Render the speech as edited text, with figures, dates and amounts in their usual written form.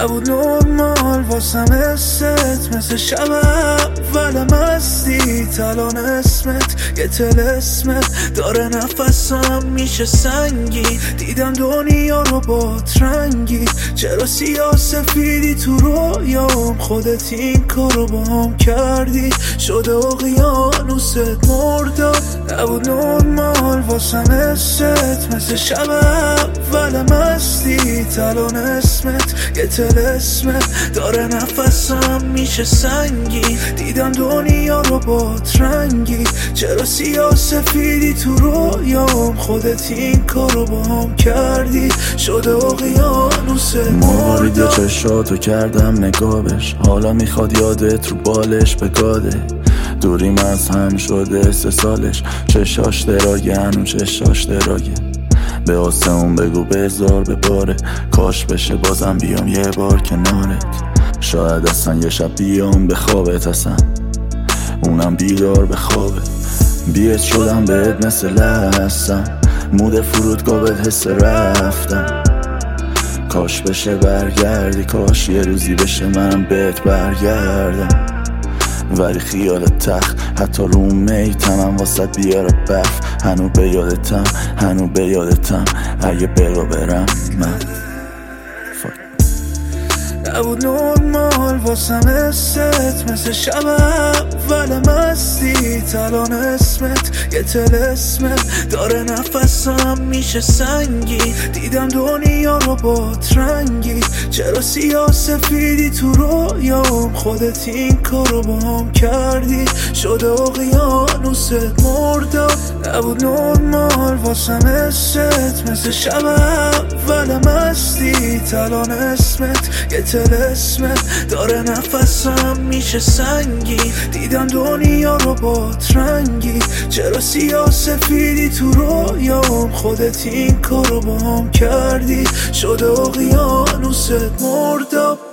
نبود نرمال واسم است، مثل شب اول مستی الان اسمت یه طلسمت داره، نفسم میشه سنگی. دیدم دنیا رو با رنگی، چرا سیاه سفیدی تو رویام؟ خودت این کارو با هم کردی، شده اقیانوست مردم. نبود نرمال واسم است، مثل شب اول مستی الان اسمت یه طلسمت داره، نفسم میشه سنگی. دیدم دنیا رو با رنگی، چرا سیاه سفیدی تو رویام؟ خودت این کارو با هم کردی، شده اقیانوست مورد چشاتو کردم نگابش، حالا میخواد یادت رو بالش بگاده. دوریم از هم شده 3 سالش، چشاش دراگه هنو چشاش دراگه. به آسمون بگو بذار بباره، کاش بشه بازم بیام یه بار کنارت. شاید اصلا یه شب بیام به خوابت، اصلا اونم بیدار به خوابه. بیت شدم بهت مثل لحظم، مود فرودگاه بهت حس رفتم. کاش بشه برگردی، کاش یه روزی بشه من بهت برگردم. ولی خیالت تخت، حتی رو میتمم واسه بیاره برف. هنو به یادتم، هنو به یادتم، اگه بگو برم من. نبود نرمال واسم است، مثل شب اول مستی الان اسمت یه طلسمت داره، نفسم میشه سنگی. دیدم دنیا رو با رنگی، چرا سیاه سفیدی تو رویام؟ خودت این کارو با هم کردی، شده اقیانوست مردم. نبود نرمال واسم است، مثل شب اول مستی الان اسمت یه طلسمت داره، نفسم میشه سنگی. دیدم دنیا رو با رنگی، چرا سیاه سفیدی تو رویام؟ خودت این کارو با هم کردی، شده اقیانوست مردم.